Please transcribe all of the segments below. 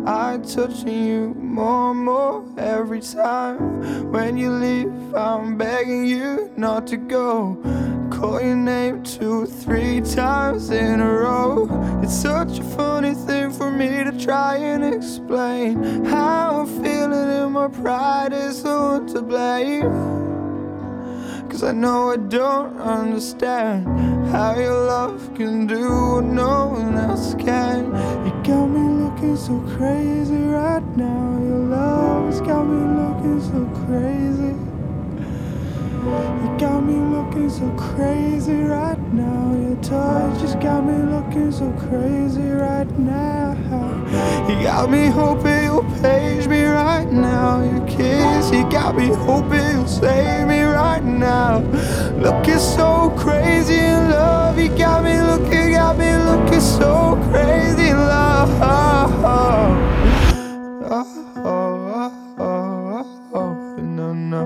I'm touching you more and more every time. When you leave, I'm begging you not to go. Call your name 2 or 3 times in a row. It's such a funny thing for me to try and explain how I'm feeling, and my pride is the one to blame. 'Cause I know I don't understand how your love can do what no one else can. You got me looking so crazy right now. Your love's got me looking so crazy. You got me looking so crazy right now. Your touch just got me looking so crazy right now. You got me hoping you'll page me right now. Your kiss, you got me hoping you'll save me right now. Looking so crazy in love. You got me looking so crazy in love. No.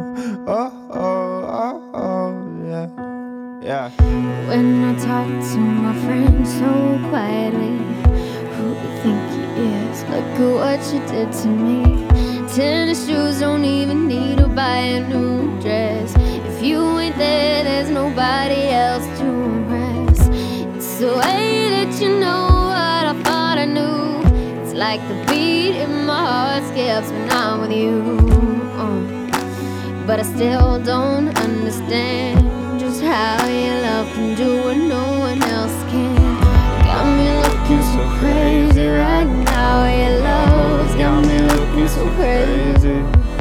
Yeah. When I talk to my friends so quietly, who do you think he is? Look at what you did to me. Tennis shoes, don't even need to buy a new dress. If you ain't there, there's nobody else to impress. It's the way that you know what I thought I knew. It's like the beat in my heart skips when I'm with you. But I still don't understand just how your love can do what no one else can. Got me looking so crazy right now. Your love's got me looking so crazy.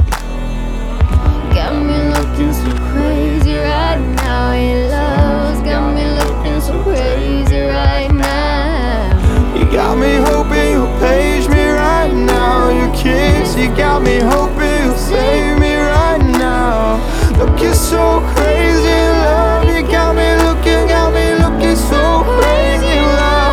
Got me looking so crazy right now. Your love's got me looking so crazy right now. You got me hoping you'll page me right now. Your kiss, you got me hoping you'll save me right now. Looking so crazy in love. You got me looking so crazy in love.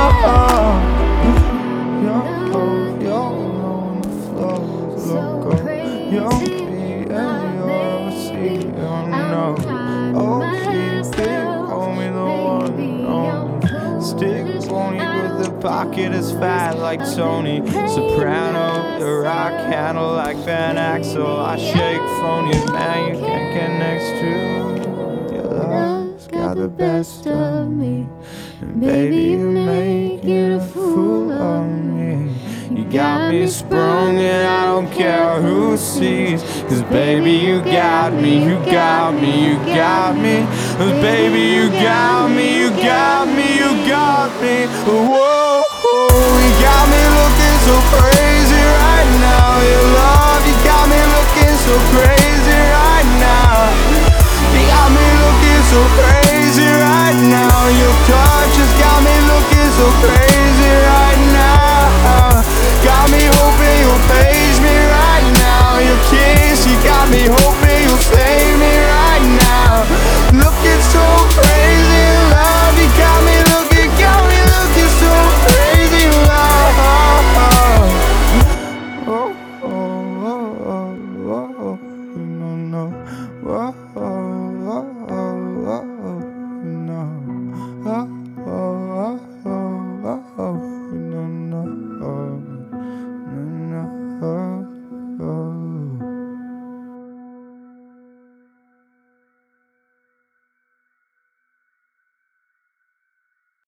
You're on the floor. Loco. You're me and you're see. Oh no. Oh, keep call me the one. Stick pony with the pocket as fat like Tony Soprano. The rock handle like Van Axel. I shake phony, man, you can't get next to. Your love's got the best of me, and baby, you making a fool of me. You got me sprung and I don't care who sees. 'Cause baby, you got me. 'Cause baby, you got me. Whoa, you got me